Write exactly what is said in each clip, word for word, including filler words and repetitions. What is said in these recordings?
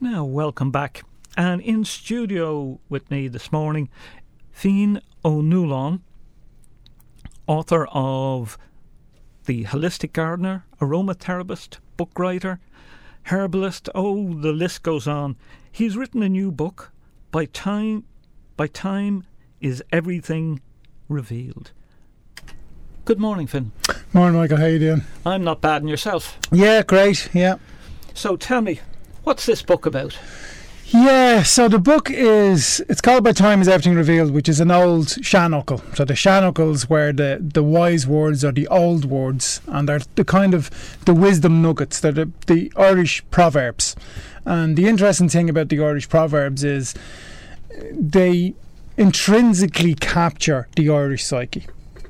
Now, welcome back. And in studio with me this morning, Fiann O'Neill, author of The Holistic Gardener, aromatherapist, book writer, herbalist. Oh, the list goes on. He's written a new book, By Time, By Time is Everything Revealed. Good morning, Finn. Morning, Michael. How you doing? I'm not bad, and yourself? Yeah, great. Yeah. So tell me, what's this book about? Yeah, so the book is, it's called By Time is Everything Revealed, which is an old Shannuckle. So the Shannuckles were the, the wise words or the old words, and they're the kind of the wisdom nuggets. They're the, the Irish proverbs. And the interesting thing about the Irish proverbs is they intrinsically capture the Irish psyche.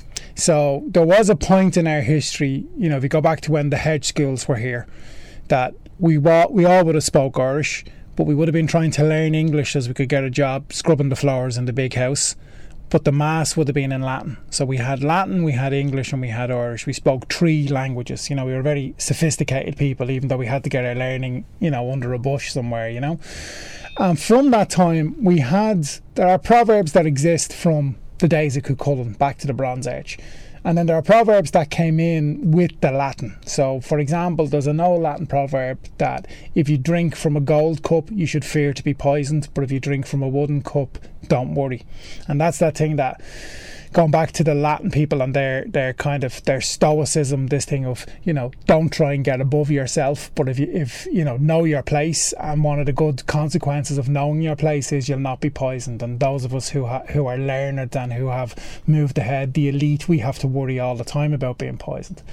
So there was a point in our history, you know, if you go back to when the hedge schools were here, that we, wa- we all would have spoke Irish, but we would have been trying to learn English as we could get a job scrubbing the floors in the big house. But the mass would have been in Latin. So we had Latin, we had English, and we had Irish. We spoke three languages. You know, we were very sophisticated people, even though we had to get our learning, you know, under a bush somewhere, you know. And from that time, we had, there are proverbs that exist from the days of Cuchulainn back to the Bronze Age. And then there are proverbs that came in with the Latin. So, for example, there's an old Latin proverb that if you drink from a gold cup, you should fear to be poisoned. But if you drink from a wooden cup, don't worry. And that's that thing that, going back to the Latin people and their, their kind of, their stoicism, this thing of, you know, don't try and get above yourself. But if you, if, you know, know your place, and one of the good consequences of knowing your place is you'll not be poisoned. And those of us who ha- who are learned and who have moved ahead, the elite, we have to worry all the time about being poisoned.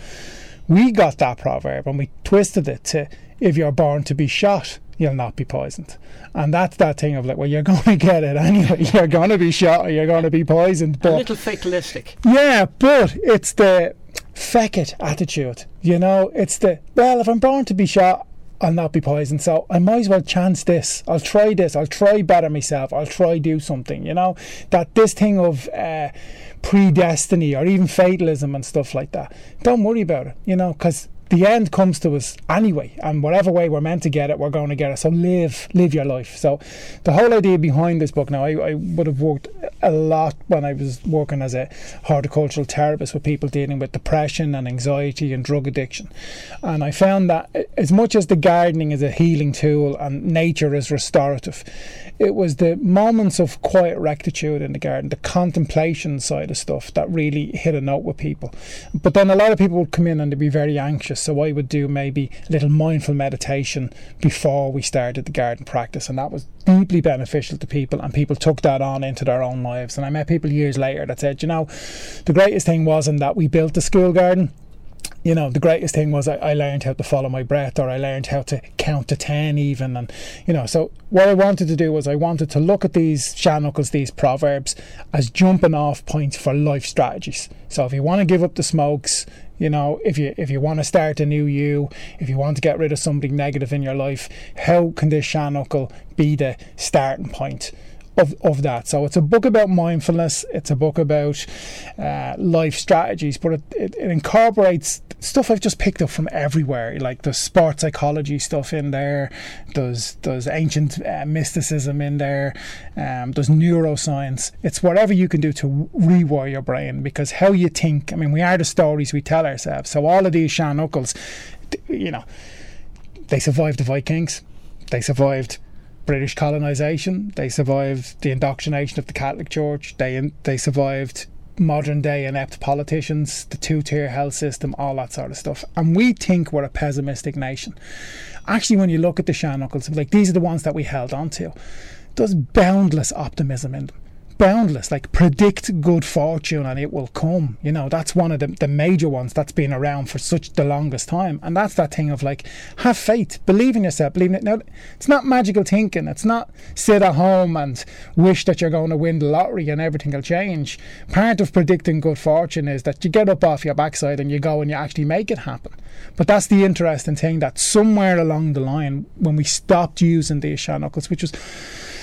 We got that proverb and we twisted it to, if you're born to be shot, you'll not be poisoned. And that's that thing of like, well, you're going to get it anyway. You're going to be shot or you're going to be poisoned. But a little fatalistic. Yeah, but it's the feck it attitude. You know, it's the, well, if I'm born to be shot, I'll not be poisoned, so I might as well chance this. I'll try this. I'll try better myself. I'll try do something, you know. That this thing of uh, predestiny or even fatalism and stuff like that, don't worry about it, you know, because the end comes to us anyway, and whatever way we're meant to get it, we're going to get it. So live live your life. So the whole idea behind this book, now I, I would have worked a lot when I was working as a horticultural therapist with people dealing with depression and anxiety and drug addiction, and I found that as much as the gardening is a healing tool and nature is restorative, it was the moments of quiet rectitude in the garden, the contemplation side of stuff, that really hit a note with people. But then a lot of people would come in and they'd be very anxious, so I would do maybe a little mindful meditation before we started the garden practice, and that was deeply beneficial to people, and people took that on into their own lives. And I met people years later that said, you know, the greatest thing wasn't that we built the school garden. You know, the greatest thing was I, I learned how to follow my breath, or I learned how to count to ten even. And, you know, so what I wanted to do was I wanted to look at these Shannuckles, these proverbs, as jumping off points for life strategies. So if you want to give up the smokes, you know, if you if you want to start a new you, if you want to get rid of something negative in your life, how can this Shannuckle be the starting point Of, of that? So it's a book about mindfulness, it's a book about uh, life strategies, but it, it, it incorporates stuff I've just picked up from everywhere. Like there's sports psychology stuff in there, there's there's ancient uh, mysticism in there, um, there's neuroscience. It's whatever you can do to rewire your brain, because how you think, I mean, we are the stories we tell ourselves. So all of these Shannuckles, you know, they survived the Vikings, they survived British colonisation, they survived the indoctrination of the Catholic Church, they they survived modern day inept politicians, the two-tier health system, all that sort of stuff. And we think we're a pessimistic nation. Actually, when you look at the Shannuckles, like, these are the ones that we held on to. There's boundless optimism in them. Boundless, like, predict good fortune and it will come. You know, that's one of the, the major ones that's been around for such the longest time. And that's that thing of, like, have faith, believe in yourself, believe in it. Now, it's not magical thinking. It's not sit at home and wish that you're going to win the lottery and everything will change. Part of predicting good fortune is that you get up off your backside and you go and you actually make it happen. But that's the interesting thing, that somewhere along the line, when we stopped using these Shannuckles, which was,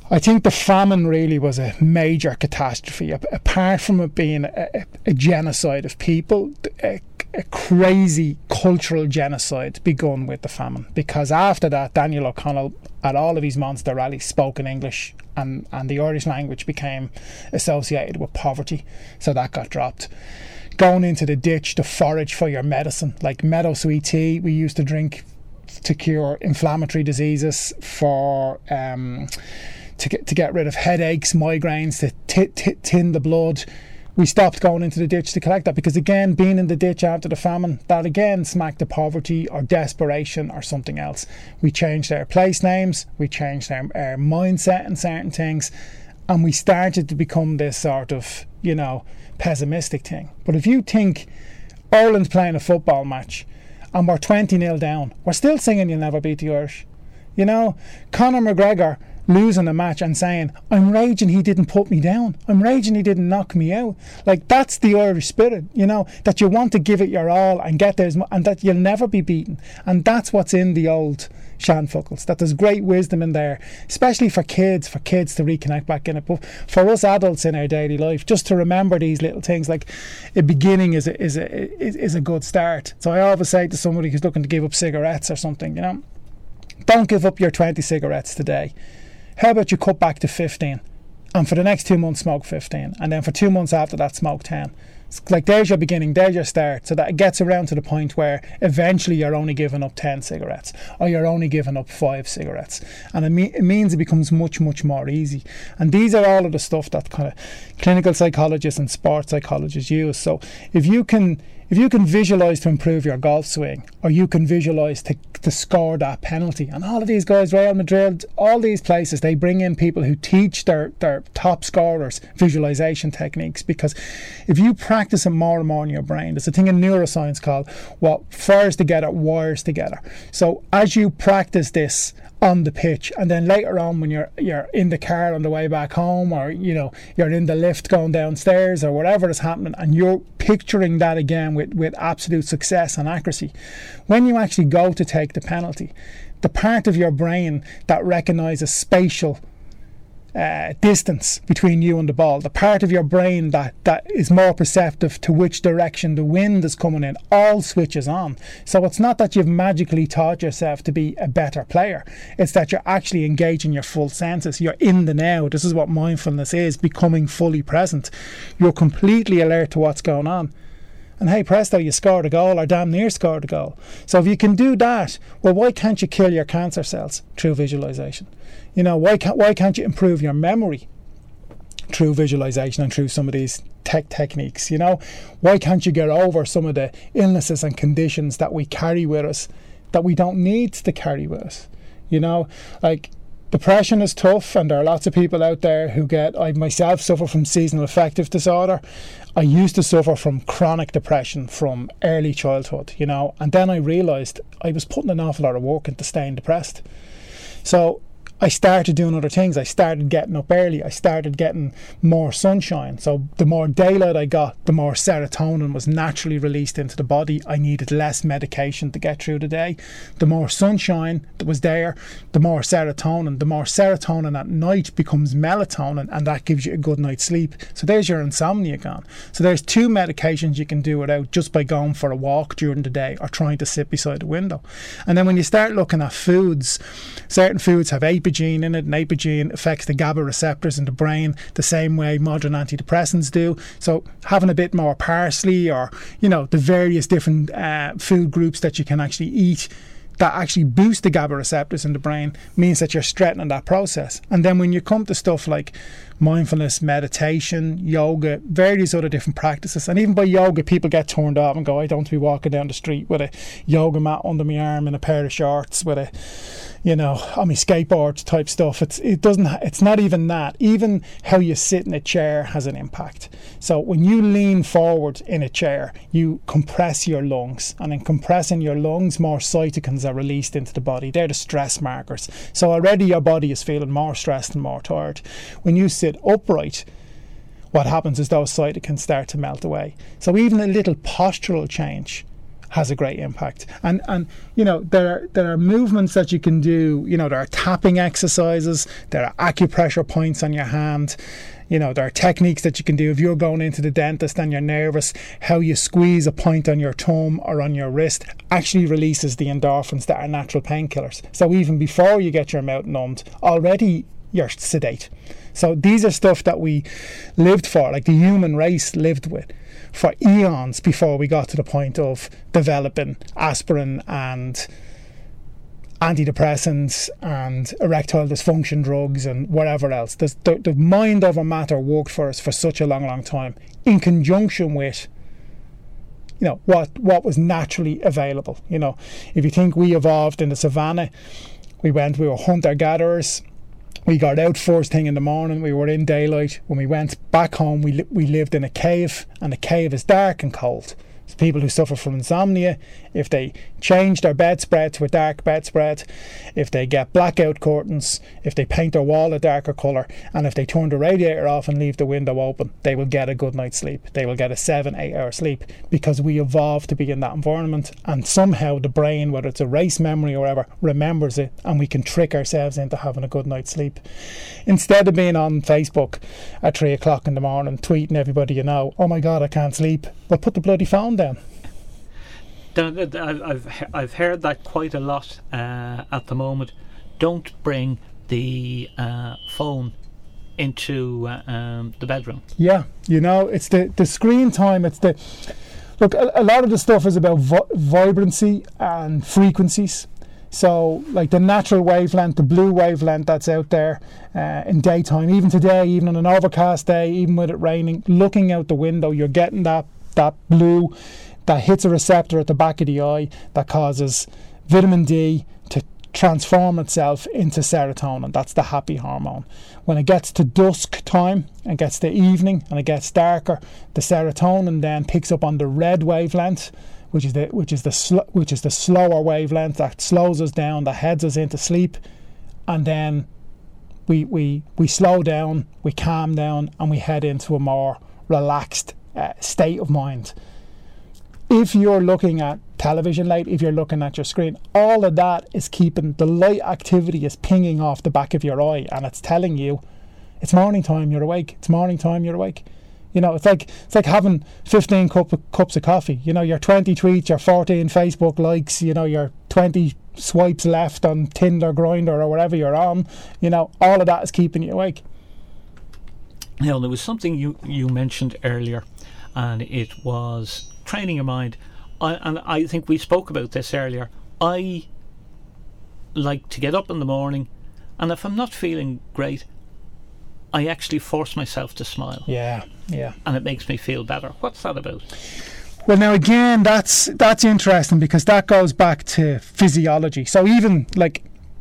I think the famine really was a major catastrophe. Apart from it being a, a, a genocide of people, a, a crazy cultural genocide begun with the famine. Because after that, Daniel O'Connell, at all of his Monster rallies, spoke in English, and, and the Irish language became associated with poverty. So that got dropped. Going into the ditch to forage for your medicine, like meadow sweet tea we used to drink to cure inflammatory diseases, for... Um, To get, to get rid of headaches, migraines, to t- t- tin the blood. We stopped going into the ditch to collect that, because again, being in the ditch after the famine, that again smacked to poverty or desperation or something else. We changed our place names, we changed our, our mindset in certain things, and we started to become this sort of, you know, pessimistic thing. But if you think Ireland's playing a football match and we're twenty nil down, we're still singing "You'll Never Beat the Irish." You know, Conor McGregor losing a match and saying, I'm raging he didn't put me down, I'm raging he didn't knock me out. Like, that's the Irish spirit, you know, that you want to give it your all and get there, and that you'll never be beaten. And that's what's in the old Shanfuckles, that there's great wisdom in there, especially for kids for kids to reconnect back in it. But for us adults in our daily life, just to remember these little things, like a beginning is a, is a, is a good start. So I always say to somebody who's looking to give up cigarettes or something, you know, don't give up your twenty cigarettes today. How about you cut back to fifteen, and for the next two months smoke fifteen, and then for two months after that smoke ten. It's like, there's your beginning, there's your start, so that it gets around to the point where eventually you're only giving up ten cigarettes, or you're only giving up five cigarettes, and it, me- it means it becomes much much more easy. And these are all of the stuff that kind of clinical psychologists and sports psychologists use. So if you can if you can visualise to improve your golf swing, or you can visualise to, to score that penalty, and all of these guys, Real Madrid, all these places, they bring in people who teach their, their top scorers visualisation techniques, because if you practice it more and more in your brain, there's a thing in neuroscience called what fires together wires together. So as you practice this on the pitch, and then later on when you're you're in the car on the way back home, or you know you're in the lift going downstairs, or whatever is happening, and you're picturing that again with, with absolute success and accuracy, when you actually go to take the penalty, the part of your brain that recognises spatial Uh, distance between you and the ball, the part of your brain that, that is more perceptive to which direction the wind is coming in, all switches on. So it's not that you've magically taught yourself to be a better player, it's that you're actually engaging your full senses. You're in the now. This is what mindfulness is, becoming fully present. You're completely alert to what's going on. And hey presto, you scored a goal, or damn near scored a goal. So if you can do that, well, why can't you kill your cancer cells through visualization? You know, why can't why can't you improve your memory through visualization and through some of these tech techniques? You know, why can't you get over some of the illnesses and conditions that we carry with us that we don't need to carry with us? You know, like, depression is tough, and there are lots of people out there who get, I myself suffer from seasonal affective disorder. I used to suffer from chronic depression from early childhood, you know, and then I realised I was putting an awful lot of work into staying depressed. So I started doing other things. I started getting up early. I started getting more sunshine. So the more daylight I got, the more serotonin was naturally released into the body. I needed less medication to get through the day. The more sunshine that was there, the more serotonin. The more serotonin at night becomes melatonin, and that gives you a good night's sleep. So there's your insomnia gone. So there's two medications you can do without, just by going for a walk during the day or trying to sit beside a window. And then when you start looking at foods, certain foods have apogene in it, and apogene affects the GABA receptors in the brain the same way modern antidepressants do. So having a bit more parsley, or you know the various different uh, food groups that you can actually eat that actually boost the GABA receptors in the brain, means that you're strengthening that process. And then when you come to stuff like mindfulness, meditation, yoga, various other different practices, and even by yoga people get turned off and go, I don't want to be walking down the street with a yoga mat under my arm and a pair of shorts with a, you know, on my skateboard type stuff. It's it doesn't it's not even that. Even how you sit in a chair has an impact. So when you lean forward in a chair, you compress your lungs, and in compressing your lungs, more cytokines are released into the body. They're the stress markers. So already your body is feeling more stressed and more tired. When you sit upright, what happens is those cytokines start to melt away. So even a little postural change has a great impact. And and you know, there are there are movements that you can do. You know, there are tapping exercises, there are acupressure points on your hand. You know, there are techniques that you can do if you're going into the dentist and you're nervous. How you squeeze a point on your thumb or on your wrist actually releases the endorphins that are natural painkillers. So even before you get your mouth numbed, already you're sedate. So these are stuff that we lived for, like the human race lived with for eons before we got to the point of developing aspirin and antidepressants and erectile dysfunction drugs and whatever else. The, the, the mind over matter worked for us for such a long, long time, in conjunction with, you know, what what was naturally available. You know, if you think we evolved in the savannah, we went, we were hunter-gatherers. We got out first thing in the morning. We were in daylight. When we went back home, we li- we lived in a cave, and the cave is dark and cold. So people who suffer from insomnia, if they change their bedspread to a dark bedspread, if they get blackout curtains, if they paint their wall a darker colour, and if they turn the radiator off and leave the window open, they will get a good night's sleep. They will get a seven, eight hour sleep, because we evolved to be in that environment, and somehow the brain, whether it's a race memory or whatever, remembers it, and we can trick ourselves into having a good night's sleep. Instead of being on Facebook at three o'clock in the morning tweeting everybody you know, oh my god, I can't sleep, well, put the bloody phone down. I've I've heard that quite a lot uh, at the moment. Don't bring the uh, phone into uh, um, the bedroom. Yeah, you know, it's the, the screen time. It's the look. A, a lot of the stuff is about vi- vibrancy and frequencies. So, like the natural wavelength, the blue wavelength that's out there uh, in daytime, even today, even on an overcast day, even with it raining, looking out the window, you're getting that that blue that hits a receptor at the back of the eye that causes vitamin D to transform itself into serotonin. That's the happy hormone. When it gets to dusk time and gets to evening and it gets darker, the serotonin then picks up on the red wavelength, which is the which is the sl- which is the slower wavelength that slows us down, that heads us into sleep, and then we we we slow down, we calm down, and we head into a more relaxed uh, state of mind. If you're looking at television light, if you're looking at your screen, all of that is keeping the light activity is pinging off the back of your eye, and it's telling you it's morning time, you're awake. It's morning time, you're awake. You know, it's like it's like having fifteen cup of, cups of coffee. You know, your twenty tweets, your fourteen Facebook likes, you know, your twenty swipes left on Tinder, Grindr, or whatever you're on. You know, all of that is keeping you awake. Now, there was something you, you mentioned earlier, and it was training your mind. I, and I think we spoke about this earlier. I like to get up in the morning, and if I'm not feeling great, I actually force myself to smile. Yeah, yeah. And it makes me feel better. What's that about? Well, now again, that's that's interesting, because that goes back to physiology. So even like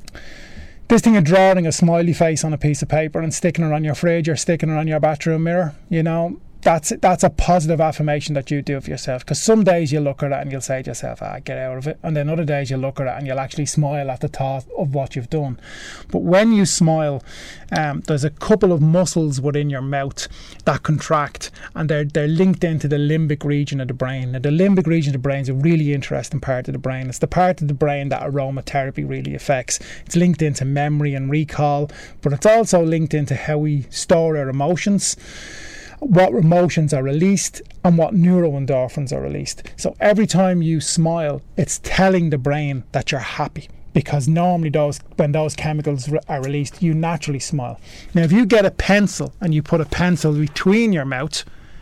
this thing of drawing a smiley face on a piece of paper and sticking it on your fridge or sticking it on your bathroom mirror, you know, that's that's a positive affirmation that you do for yourself. Because some days you'll look at it and you'll say to yourself, ah, get out of it. And then other days you'll look at it and you'll actually smile at the thought of what you've done. But when you smile, um, there's a couple of muscles within your mouth that contract, and they're they're linked into the limbic region of the brain. Now, the limbic region of the brain is a really interesting part of the brain. It's the part of the brain that aromatherapy really affects. It's linked into memory and recall, but it's also linked into how we store our emotions, what emotions are released, and what neuroendorphins are released. So every time you smile, it's telling the brain that you're happy, because normally those when those chemicals re- are released, you naturally smile. Now, if you get a pencil and you put a pencil between your mouth,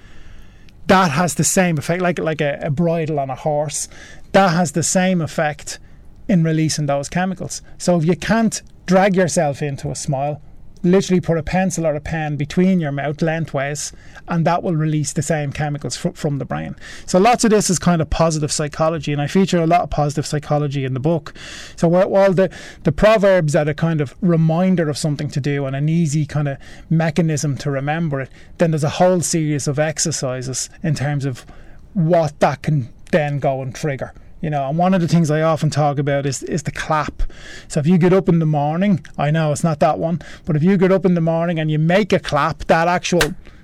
that has the same effect, like like a, a bridle on a horse. That has the same effect in releasing those chemicals. So if you can't drag yourself into a smile, literally put a pencil or a pen between your mouth lengthways, and that will release the same chemicals fr- from the brain. So lots of this is kind of positive psychology, and I feature a lot of positive psychology in the book. So while the, the proverbs are a kind of reminder of something to do and an easy kind of mechanism to remember it, then there's a whole series of exercises in terms of what that can then go and trigger. You know, and one of the things I often talk about is is the clap. So if you get up in the morning, I know it's not that one, but if you get up in the morning and you make a clap, that actual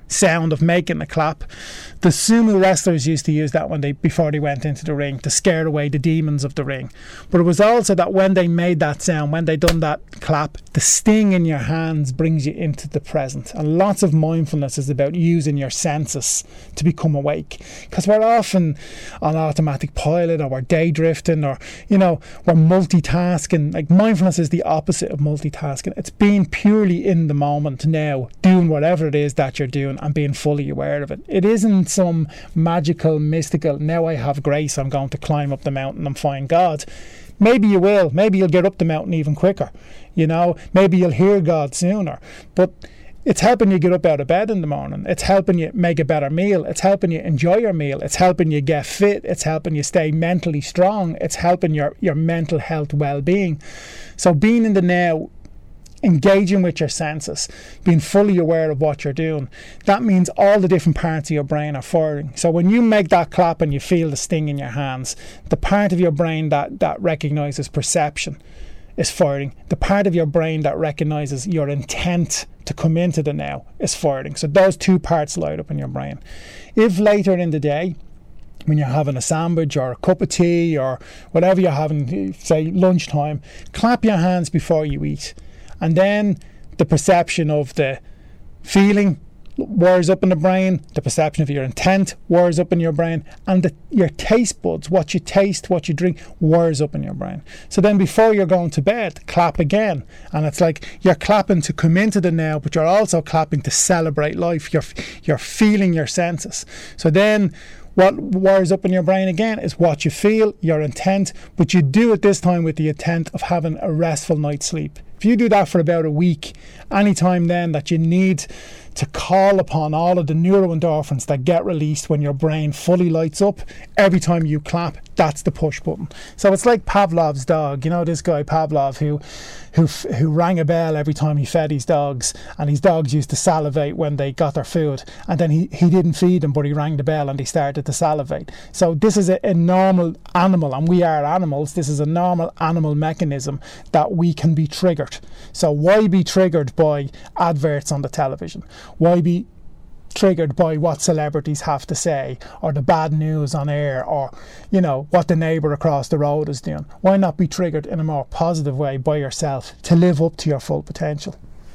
sound of making the clap. The sumo wrestlers used to use that when they before they went into the ring to scare away the demons of the ring. But it was also that when they made that sound, when they done that clap, the sting in your hands brings you into the present. And lots of mindfulness is about using your senses to become awake, because we're often on automatic pilot, or we're day drifting, or you know we're multitasking. Like, mindfulness is the opposite of multitasking. It's being purely in the moment now, doing whatever it is that you're doing and being fully aware of it. It isn't some magical, mystical, now I have grace, I'm going to climb up the mountain and find God. Maybe you will. Maybe you'll get up the mountain even quicker. You know, maybe you'll hear God sooner. But it's helping you get up out of bed in the morning. It's helping you make a better meal. It's helping you enjoy your meal. It's helping you get fit. It's helping you stay mentally strong. It's helping your, your mental health well-being. So being in the now, engaging with your senses, being fully aware of what you're doing, that means all the different parts of your brain are firing. So when you make that clap and you feel the sting in your hands, the part of your brain that, that recognises perception is firing. The part of your brain that recognises your intent to come into the now is firing. So those two parts light up in your brain. If later in the day, when you're having a sandwich or a cup of tea or whatever you're having, say lunchtime, clap your hands before you eat. And then the perception of the feeling wires up in the brain, the perception of your intent wires up in your brain, and the, your taste buds, what you taste, what you drink, wires up in your brain. So then before you're going to bed, clap again. And it's like you're clapping to come into the now, but you're also clapping to celebrate life. You're, you're feeling your senses. So then what wires up in your brain again is what you feel, your intent, but you do it this time with the intent of having a restful night's sleep. If you do that for about a week, any time then that you need to call upon all of the neuroendorphins that get released when your brain fully lights up, every time you clap, that's the push button. So it's like Pavlov's dog. You know this guy Pavlov who who who rang a bell every time he fed his dogs, and his dogs used to salivate when they got their food, and then he, he didn't feed them, but he rang the bell and they started to salivate. So this is a, a normal animal, and we are animals. This is a normal animal mechanism that we can be triggered. So why be triggered by adverts on the television? Why be triggered by what celebrities have to say, or the bad news on air, or you know what the neighbour across the road is doing? Why not be triggered in a more positive way by yourself to live up to your full potential?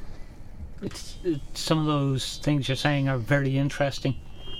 It's, it's, some of those things you're saying are very interesting.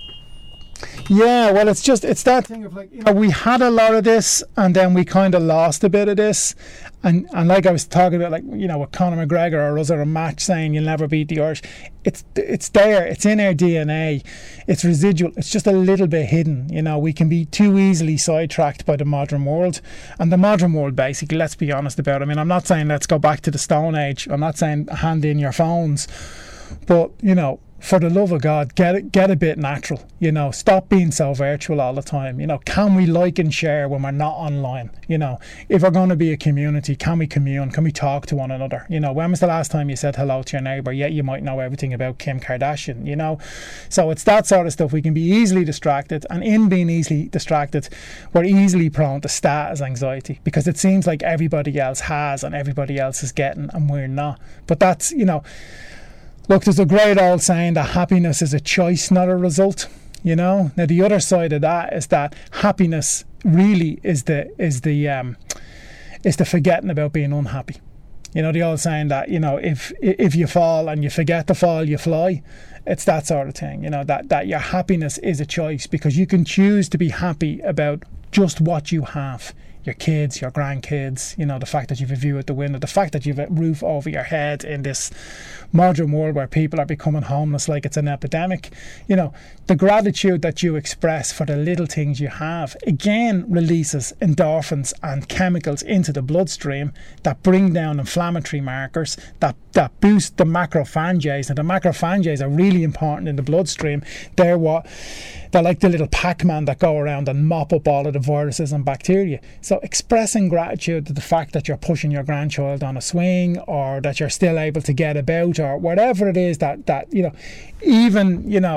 Yeah, well, it's just it's that thing of like, you know, we had a lot of this and then we kind of lost a bit of this, and and like I was talking about, like, you know, with Conor McGregor or us at a match saying you'll never beat the Irish. It's it's there, it's in our D N A, it's residual, it's just a little bit hidden. You know, we can be too easily sidetracked by the modern world, and the modern world, basically, let's be honest about it. I mean, I'm not saying let's go back to the Stone Age, I'm not saying hand in your phones, but you know, for the love of God, get it, get a bit natural. You know, stop being so virtual all the time. You know, can we like and share when we're not online? You know, if we're going to be a community, can we commune? Can we talk to one another? You know, when was the last time you said hello to your neighbour? Yet you might know everything about Kim Kardashian, you know? So it's that sort of stuff. We can be easily distracted, and in being easily distracted, we're easily prone to status anxiety, because it seems like everybody else has and everybody else is getting and we're not. But that's, you know, look, there's a great old saying that happiness is a choice, not a result. You know. Now the other side of that is that happiness really is the is the um, is the forgetting about being unhappy. You know, the old saying that, you know, if if you fall and you forget to fall, you fly. It's that sort of thing. You know, that that your happiness is a choice, because you can choose to be happy about just what you have. Your kids, your grandkids, you know, the fact that you've a view at the window, the fact that you've a roof over your head in this modern world where people are becoming homeless like it's an epidemic. You know, the gratitude that you express for the little things you have, again, releases endorphins and chemicals into the bloodstream that bring down inflammatory markers, that, that boost the macrophages. And the macrophages are really important in the bloodstream. They're what they're like the little Pac-Man that go around and mop up all of the viruses and bacteria. So expressing gratitude to the fact that you're pushing your grandchild on a swing, or that you're still able to get about, or whatever it is that, that you know, even, you know,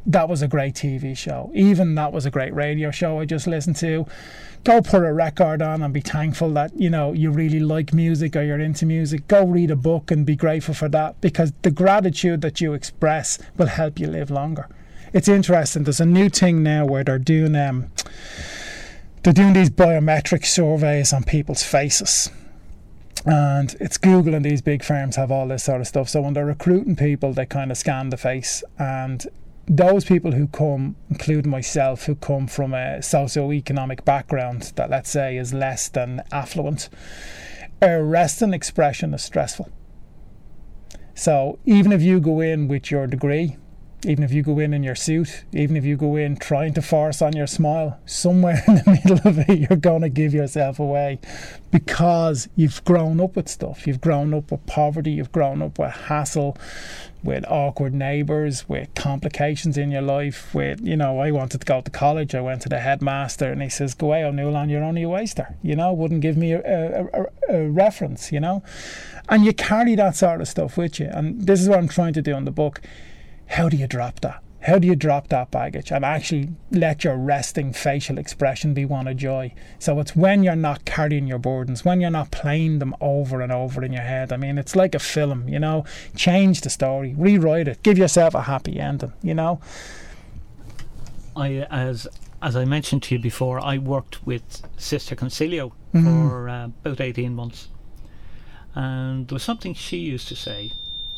that was a great T V show. Even that was a great radio show I just listened to. Go put a record on and be thankful that, you know, you really like music or you're into music. Go read a book and be grateful for that, because the gratitude that you express will help you live longer. It's interesting. There's a new thing now where they're doing um, they're doing these biometric surveys on people's faces. And it's Google and these big firms have all this sort of stuff. So when they're recruiting people, they kind of scan the face. And those people who come, including myself, who come from a socio-economic background that, let's say, is less than affluent, our resting expression is stressful. So even if you go in with your degree, even if you go in in your suit, even if you go in trying to force on your smile, somewhere in the middle of it you're going to give yourself away, because you've grown up with stuff. You've grown up with poverty, you've grown up with hassle, with awkward neighbours, with complications in your life, with, you know, I wanted to go to college, I went to the headmaster and he says, go away, O'Neill, you're only a waster, you know, wouldn't give me a, a, a, a reference, you know. And you carry that sort of stuff with you, and this is what I'm trying to do in the book. How do you drop that? How do you drop that baggage and actually let your resting facial expression be one of joy? So it's when you're not carrying your burdens, when you're not playing them over and over in your head. I mean, it's like a film, you know. Change the story, rewrite it, give yourself a happy ending, you know. I, as as I mentioned to you before, I worked with Sister Concilio mm. for uh, about eighteen months. And there was something she used to say.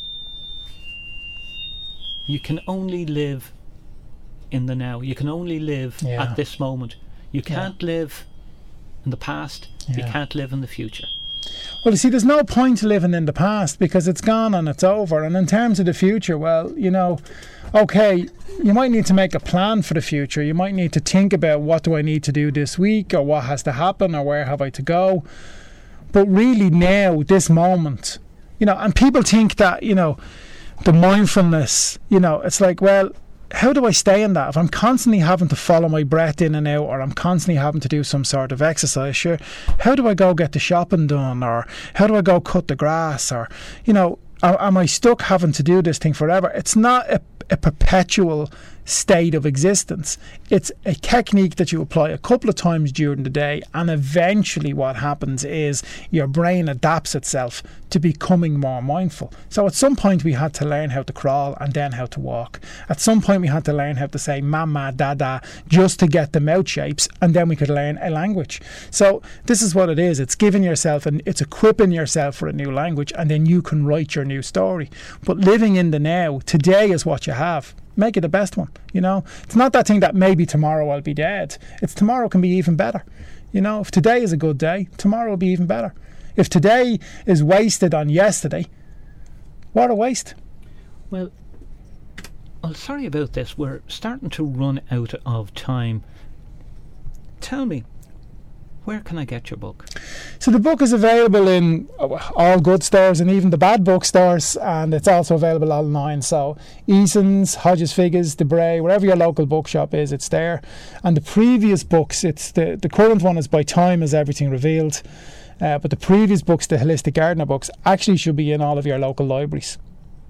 You can only live in the now. You can only live yeah. at this moment. You can't yeah. live in the past. Yeah. You can't live in the future. Well, you see, there's no point living in the past because it's gone and it's over. And in terms of the future, well, you know, okay, you might need to make a plan for the future. You might need to think about, what do I need to do this week, or what has to happen, or where have I to go. But really now, this moment, you know, and people think that, you know, the mindfulness, you know, it's like, well, how do I stay in that? If I'm constantly having to follow my breath in and out, or I'm constantly having to do some sort of exercise, sure, how do I go get the shopping done? Or how do I go cut the grass? Or, you know, am I stuck having to do this thing forever? It's not a, a perpetual state of existence. It's a technique that you apply a couple of times during the day, and eventually what happens is your brain adapts itself to becoming more mindful. So at some point we had to learn how to crawl and then how to walk. At some point we had to learn how to say mama, dada, just to get the mouth shapes, and then we could learn a language. So this is what it is. It's giving yourself, and it's equipping yourself for a new language, and then you can write your new story. But living in the now, today is what you have. Make it the best one, you know. It's not that thing that maybe tomorrow I'll be dead. It's tomorrow can be even better. You know, if today is a good day, tomorrow will be even better. If today is wasted on yesterday, what a waste. Well, well, sorry about this. We're starting to run out of time. Tell me, where can I get your book? So the book is available in all good stores and even the bad bookstores, and it's also available online. So Eason's, Hodges Figures, De Bray, wherever your local bookshop is, it's there. And the previous books, it's the, the current one is By Time Is Everything Revealed, uh, but the previous books, the Holistic Gardener books, actually should be in all of your local libraries.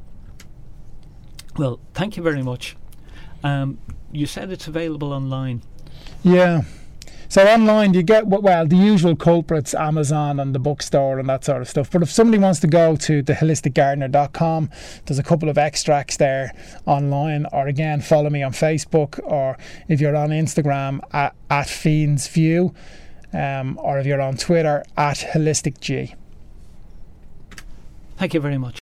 Well, thank you very much. Um, you said it's available online. Yeah. So online you get, well, the usual culprits, Amazon and the bookstore and that sort of stuff. But if somebody wants to go to the holistic gardener dot com, there's a couple of extracts there online. Or again, follow me on Facebook, or if you're on Instagram, at, at Fiends View, um, or if you're on Twitter, at Holistic G. Thank you very much.